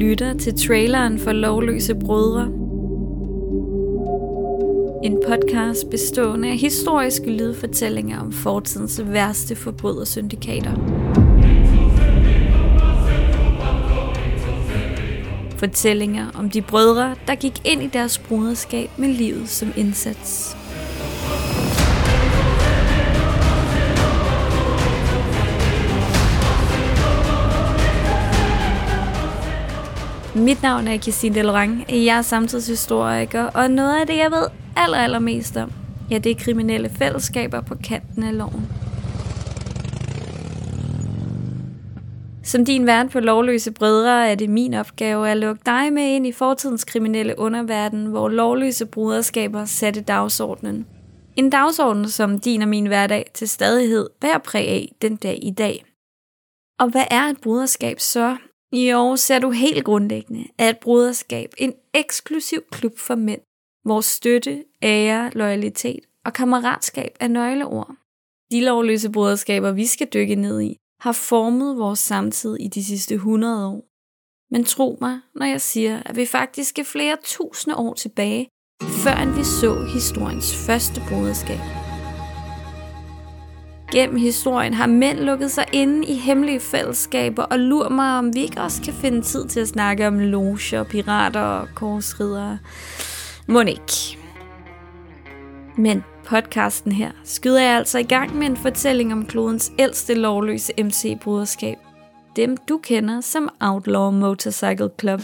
lytter til traileren for Lovløse Brødre. En podcast bestående af historiske lydfortællinger om fortidens værste forbrydersyndikater. Fortællinger om de brødre, der gik ind i deres broderskab med livet som indsats. Mit navn er Christine Delorang, jeg er samtidshistoriker, og noget af det, jeg ved allermest om, det er kriminelle fællesskaber på kanten af loven. Som din vært på Lovløse Brødre er det min opgave at lukke dig med ind i fortidens kriminelle underverden, hvor lovløse broderskaber satte dagsordenen. En dagsorden, som din og min hverdag til stadighed bærer præg af den dag i dag. Og hvad er et broderskab så? Jo, ser du helt grundlæggende, er et broderskab en eksklusiv klub for mænd, hvor støtte, ære, loyalitet og kammeratskab er nøgleord. De lovløse broderskaber, vi skal dykke ned i, har formet vores samtid i de sidste 100 år. Men tro mig, når jeg siger, at vi faktisk er flere tusinde år tilbage, før end vi så historiens første broderskab. Gennem historien har mænd lukket sig inde i hemmelige fællesskaber, og lurer mig, om vi ikke også kan finde tid til at snakke om loger, pirater og korsridere. Mon ikke. Men podcasten her skyder jeg altså i gang med en fortælling om klodens ældste lovløse MC-broderskab. Dem du kender som Outlaw Motorcycle Club.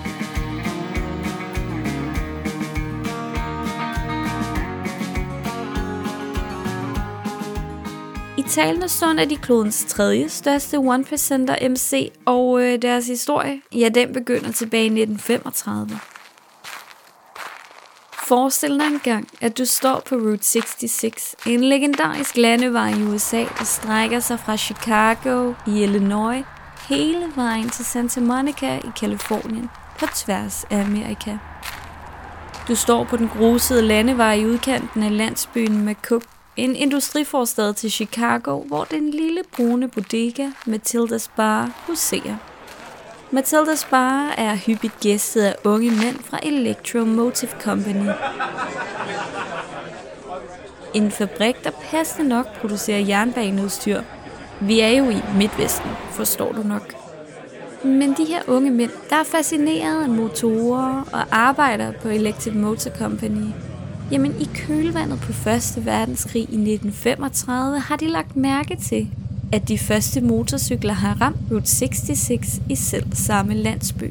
I talende stund er de klodens tredje største 1%er MC, og deres historie, den begynder tilbage i 1935. Forestil dig engang, at du står på Route 66, en legendarisk landevej i USA, der strækker sig fra Chicago i Illinois hele vejen til Santa Monica i Californien på tværs af Amerika. Du står på den grusede landevej i udkanten af landsbyen McCook, en industriforstad til Chicago, hvor den lille brune bodega Matilda's Bar huserer. Matilda's Bar er hyppigt gæstet af unge mænd fra Electromotive Company. En fabrik, der passende nok producerer jernbaneudstyr. Vi er jo i Midtvesten, forstår du nok. Men de her unge mænd, der er fascineret af motorer og arbejder på Electric Motor Company, jamen i kølvandet på 1. verdenskrig i 1935 har de lagt mærke til, at de første motorcykler har ramt Route 66 i selv samme landsby.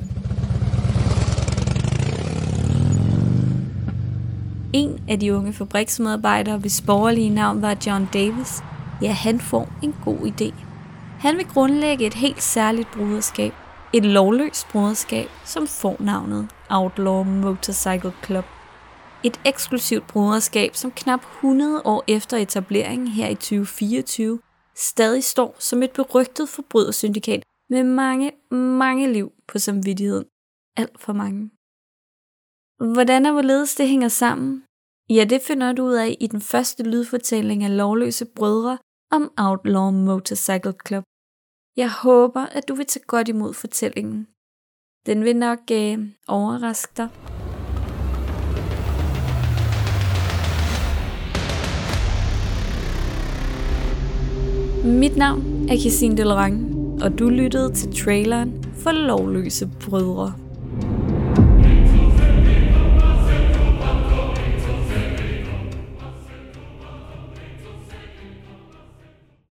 En af de unge fabriksmedarbejdere, hvis borgerlige navn var John Davis, han får en god idé. Han vil grundlægge et helt særligt broderskab, et lovløst broderskab, som får navnet Outlaw Motorcycle Club. Et eksklusivt broderskab, som knap 100 år efter etableringen her i 2024, stadig står som et berygtet forbrydersyndikat med mange liv på samvittigheden. Alt for mange. Hvordan og hvorledes det hænger sammen? Det finder du ud af i den første lydfortælling af Lovløse Brødre om Outlaw Motorcycle Club. Jeg håber, at du vil tage godt imod fortællingen. Den vil nok overraske dig. Mit navn er Christine Delorang, og du lyttede til traileren for Lovløse Brødre.